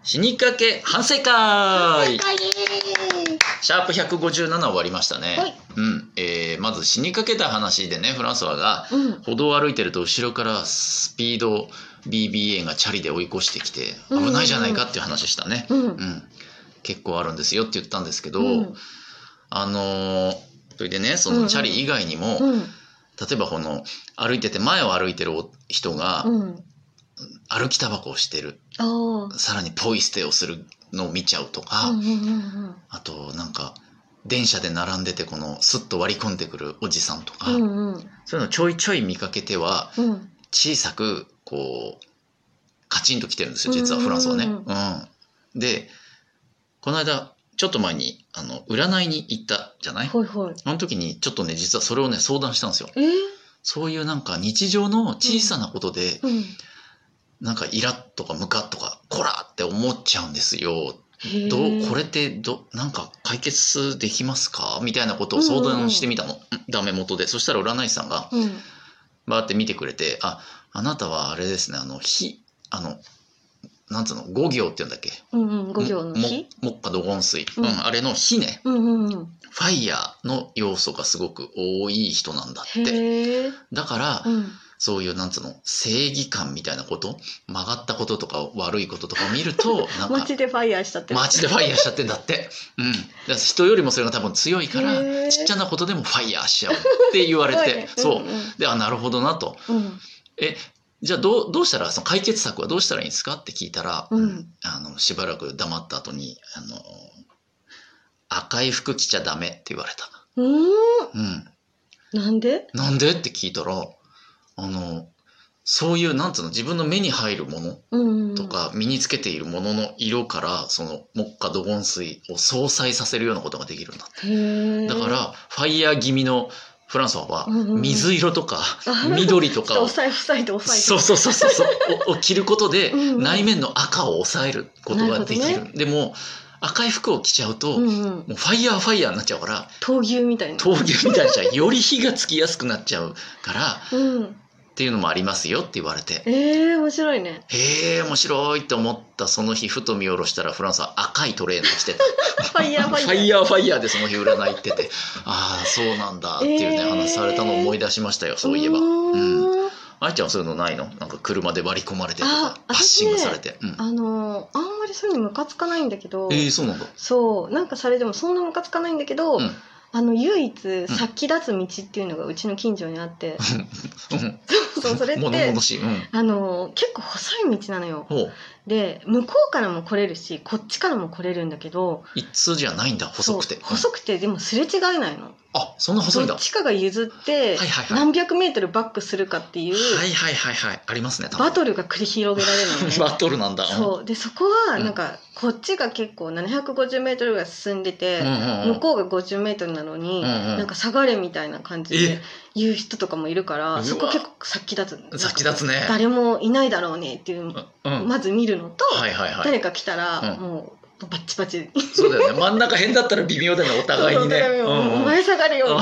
死にかけ反省会シャープ157終わりましたね。 はい。 まず死にかけた話でね、フランソワが歩道を歩いてると後ろからスピード BBA がチャリで追い越してきて危ないじゃないかっていう話したね。結構あるんですよって言ったんですけど、それでね、そのチャリ以外にも、例えばこの歩いてて前を歩いてる人が歩きタバコをしてる、さらにポイ捨てをするのを見ちゃうとか、あとなんか電車で並んでてこのスッと割り込んでくるおじさんとか、そういうのちょいちょい見かけては、小さくこうカチンときてるんですよ、実はフランスはね。でこの間ちょっと前に占いに行ったじゃない。その時にちょっとね、実はそれをね相談したんですよ。そういうなんか日常の小さなことで、なんかイラッとかムカッとかコラって思っちゃうんですよ。これってなんか解決できますかみたいなことを相談してみたの、ダメ元で。そしたら占い師さんがバーって見てくれて、あなたはあれですね、なんつうの、5行って言うんだっけ、 5行の火、 木火土金水、あれの火ね、ファイヤーの要素がすごく多い人なんだって。だから、そういうなんつうの、正義感みたいなこと、曲がったこととか悪いこととかを見るとなんか街でファイヤーしちゃってる。 街でファイヤーしちゃってんだって。だから人よりもそれが多分強いからちっちゃなことでもファイヤーしちゃうって言われて、そうで、なるほどなと。じゃあどうしたら、その解決策はどうしたらいいんですかって聞いたら、しばらく黙った後に赤い服着ちゃダメって言われた。 なんでって聞いたら、そういうなんつうの、自分の目に入るものとか身につけているものの色からその木火土金水を相殺させるようなことができるんだって。だからファイヤー気味のフランソワは水色とか緑とかをそう着ることで内面の赤を抑えることができる。でも赤い服を着ちゃうともうファイヤーになっちゃうから、闘牛みたいにしちゃう。より火がつきやすくなっちゃうからっていうのもありますよって言われて、 面白いね。 面白いって思ったその日、ふと見下ろしたらフランスは赤いトレーナーしてた。ファイヤーでその日占い行ってて、そうなんだっていうね、話されたのを思い出しましたよ、そういえば。愛ちゃんはそういうのないの？なんか車で割り込まれてとかバッシングされて。あんまりそういうのムカつかないんだけど。 そうなんだ。 そうなんかそれでもそんなムカつかないんだけど、唯一先立つ道っていうのがうちの近所にあって、それって結構細い道なのよ。で向こうからも来れるしこっちからも来れるんだけど、 一通じゃないんだ。細くてでもすれ違えないの。 そんな細いんだ。 どっちかが譲って何百メートルバックするかっていうありますね。 バトルが繰り広げられるのね。 バトルなんだ。 そうで、そこはなんかこっちが結構750メートルぐらい進んでて、向こうが50メートルなのになんか下がれみたいな感じで言う人とかもいるから、そこ結構先立つね。誰もいないだろうねっていうまず見るのと、誰か来たらもうバッチバチ。 そうだよね。真ん中辺だったら微妙だよね、お互いにね。 お前下がれよ。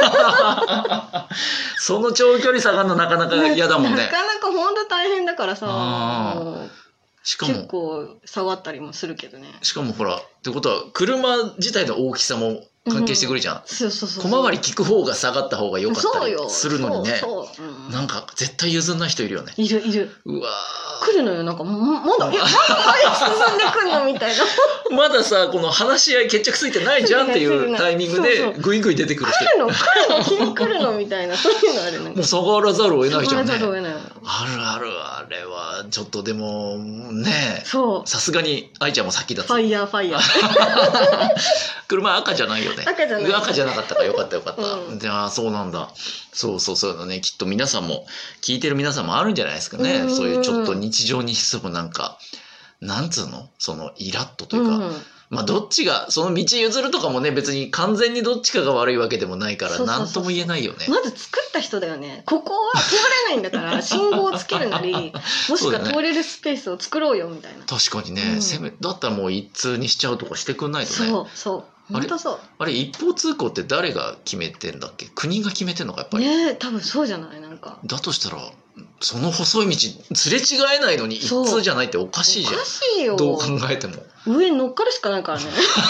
その長距離下がるのなかなか嫌だもんね。 なかなか本当大変だからさ。しかも結構下がったりもするけどね。 しかもほらってことは車自体の大きさも関係してくるじゃん。小回り利く方が下がった方が良かったりするのにね。なんか絶対譲んない人いるよね。 いる。 うわ来るのよ。なんかまだ早く進んでくんのみたいな。 まださ、この話し合い決着ついてないじゃんっていうタイミングでグイグイ出てくる人。 来るのみたいな、そういうのあるね。 もう下がらざるを得ないじゃんね。 あれはちょっとでもね、さすがに愛ちゃんも先だった。 ファイヤー。 車赤じゃないよね。赤じゃなかったからよかった。じゃあそうなんだ。そういうのね、きっと皆さんも聞いてる皆さんもあるんじゃないですかね。そういうちょっと日常に潜むなんかなんつうの、そのイラッとというか、どっちがその道譲るとかもね、別に完全にどっちかが悪いわけでもないから何とも言えないよね。 まず作った人だよね。ここは通れないんだから信号をつけるなり、もしくは通れるスペースを作ろうよみたいな。 確かにね、だったらもう一通にしちゃうとかしてくんないとね。 本当そう。 あれ一方通行って誰が決めてんだっけ？国が決めてんのかやっぱり。 多分そうじゃない。なんかだとしたらその細い道すれ違えないのに一通じゃないっておかしいじゃん。 おかしいよ。 どう考えても上に乗っかるしかないからね。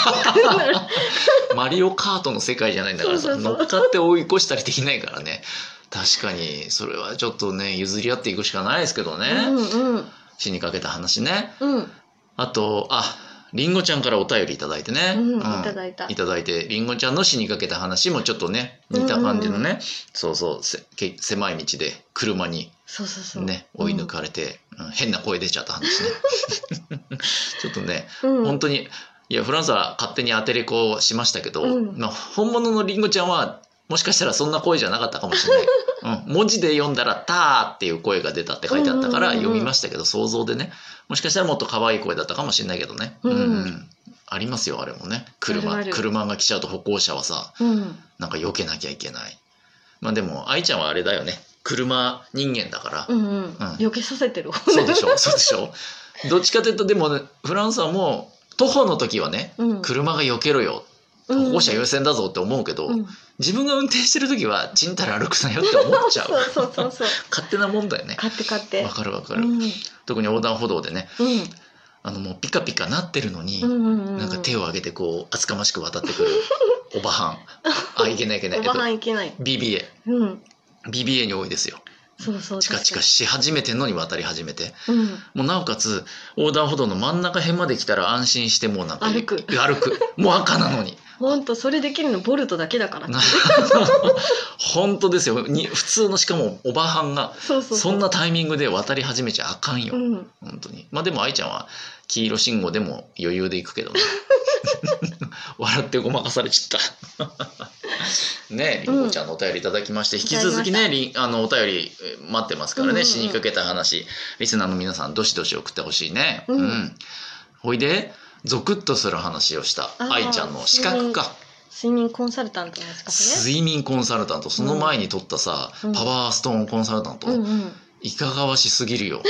マリオカートの世界じゃないんだからさ、乗っかって追い越したりできないからね。確かにそれはちょっとね譲り合っていくしかないですけどね。死にかけた話ね。あとりんごちゃんからお便りいただいてね、 いただいて、りんごちゃんの死にかけた話もちょっとね似た感じのね、狭い道で車にね追い抜かれて、変な声出ちゃった話ね。ちょっとね、本当にいやフランスは勝手に当てれこしましたけど、本物のりんごちゃんはもしかしたらそんな声じゃなかったかもしれない。文字で読んだら「ター」っていう声が出たって書いてあったから読みましたけど、想像でね、もしかしたらもっと可愛い声だったかもしれないけどね。ありますよあれもね。車が来ちゃうと歩行者はさ、なんか避けなきゃいけない。まあでも愛ちゃんはあれだよね、車人間だから、 避けさせてる。 そうでしょ。どっちかというとでも、フランスはもう徒歩の時はね、車が避けろよ、歩行者優先だぞって思うけど、自分が運転してる時はちんたら歩くなよって思っちゃう。 そう勝手なもんだよね。 勝手。 わかる。特に横断歩道でね、もうピカピカなってるのに、なんか手を挙げてこう厚かましく渡ってくるおばはん。いけない。 おばはんいけない。 BBA に多いですよ。チカチカし始めてんのに渡り始めて、もうなおかつ横断歩道の真ん中辺まで来たら安心してもうなんか歩くもう赤なのに。 本当それできるのボルトだけだから。 本当ですよ。普通のしかもおばはんがそんなタイミングで渡り始めちゃあかんよ。本当に。まあでも愛ちゃんは黄色信号でも余裕で行くけどね。笑ってごまかされちゃった。ね、りんごちゃんのお便りいただきまして、引き続きねお便り待ってますからね。死にかけた話、リスナーの皆さんどしどし送ってほしいね。ほいでゾクッとする話をした愛ちゃんの資格か。 睡眠コンサルタントの資格ね。 睡眠コンサルタント、その前に取ったさ、パワーストーンコンサルタント、いかがわしすぎるよ。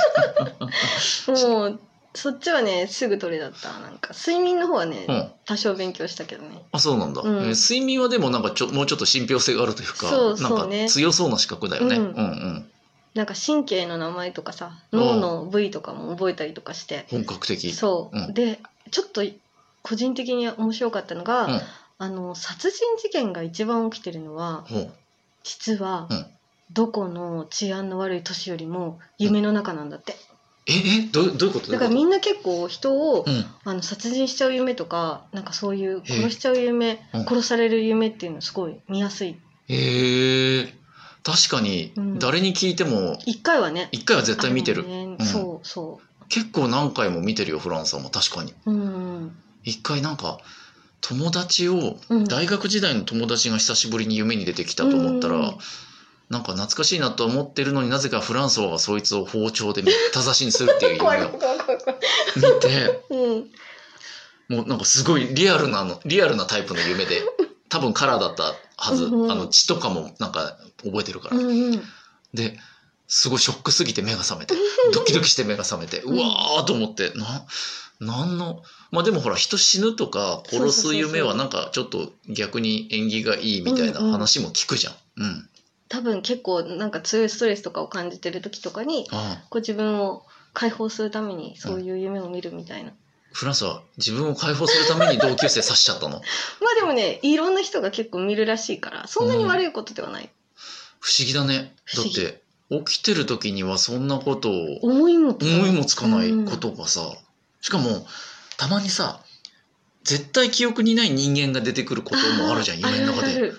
もうそっちはねすぐ取れだった。なんか睡眠の方はね、多少勉強したけどね。 そうなんだ。睡眠はでもなんかもうちょっと信憑性があるというか、なんか強そうな資格だよね。 なんか神経の名前とかさ、脳の部位とかも覚えたりとかして。 本格的。 でちょっと個人的に面白かったのが、殺人事件が一番起きてるのは、実は、どこの治安の悪い都市よりも夢の中なんだって。 どういうこと？ だからみんな結構人を、殺人しちゃう夢とか、なんかそういう殺しちゃう夢、殺される夢っていうのすごい見やすい。 確かに誰に聞いても 1回は絶対見てる。 そう結構何回も見てるよフランスは。も確かに1回なんか友達を、大学時代の友達が久しぶりに夢に出てきたと思ったら、なんか懐かしいなと思ってるのになぜかフランソワがそいつを包丁でめった刺しにするっていう夢を見て、もうなんかすごいリアルなタイプの夢で、多分カラーだったはず。血とかもなんか覚えてるから。ですごいショックすぎて目が覚めて、ドキドキして目が覚めて、うわーと思って、なんのまあでもほら人死ぬとか殺す夢はなんかちょっと逆に縁起がいいみたいな話も聞くじゃん。 多分結構なんか強いストレスとかを感じてる時とかに、こう自分を解放するためにそういう夢を見るみたいな。 フランスは自分を解放するために同級生刺しちゃったの？まあでもね、いろんな人が結構見るらしいから、そんなに悪いことではない。 不思議だね。だって起きてる時にはそんなことを思いもつかないことがさ、しかもたまにさ絶対記憶にない人間が出てくることもあるじゃん、夢の中で。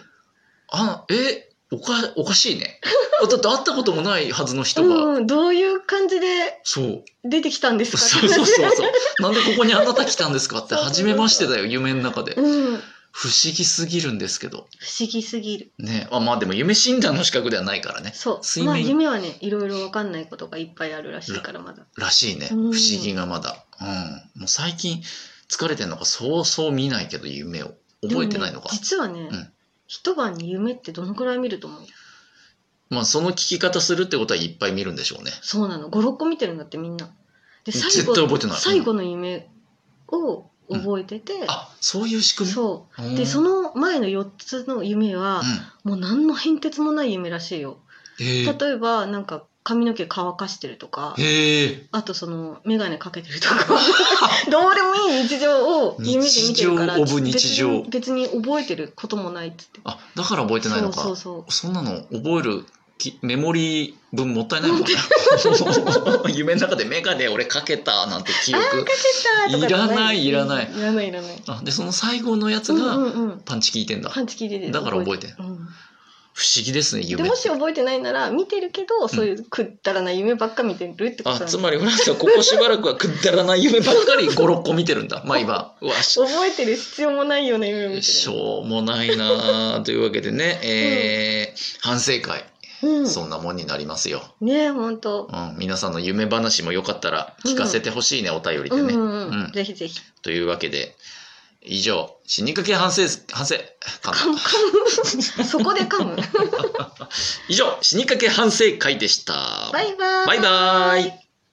おかしいね。だって会ったこともないはずの人が、 どういう感じで出てきたんですか？ そうなんでここにあなた来たんですかって初めましてだよ夢の中で。不思議すぎるんですけど。 不思議すぎるね。まあでも夢診断の資格ではないからね。 まあ夢はねいろいろ分かんないことがいっぱいあるらしいからまだ。 らしいね。不思議がまだ。もう最近疲れてんのかそうそう見ないけど夢を覚えてないのか。 実はね、一晩に夢ってどのくらい見ると思う？ まあその聞き方するってことはいっぱい見るんでしょうね。 そうなの。5、6個見てるんだってみんな。で絶対覚えてない。 最後の夢を覚えてて、 そういう仕組み？ でその前の4つの夢は、もう何の変哲もない夢らしいよ。例えばなんか髪の毛乾かしてるとか、あと眼鏡かけてるとかどうでもいい日常を夢で見てるから、別に覚えてることもないっつって。 あ、だから覚えてないのか。そんなの覚えるメモリー分もったいないもんね夢の中で眼鏡俺かけたなんて記憶いらないあ、でその最後のやつがパンチ効いてんだ。 パンチ効いててだから覚えてん、不思議ですね、夢。 でもし覚えてないなら見てるけど、そういうくだらない夢ばっか見てるってこと。 あ、つまりフランスはここしばらくはくだらない夢ばっかり 5,6 個見てるんだ毎晩。 覚えてる必要もないような夢を見てる。 しょうもないなというわけでね、反省会、そんなもんになりますよね。本当、 皆さんの夢話もよかったら聞かせてほしいね、お便りでね。 ぜひぜひ。 というわけで以上、死にかけ反省そこで噛む以上、死にかけ反省会でした。 バイバーイ。 バイバーイ。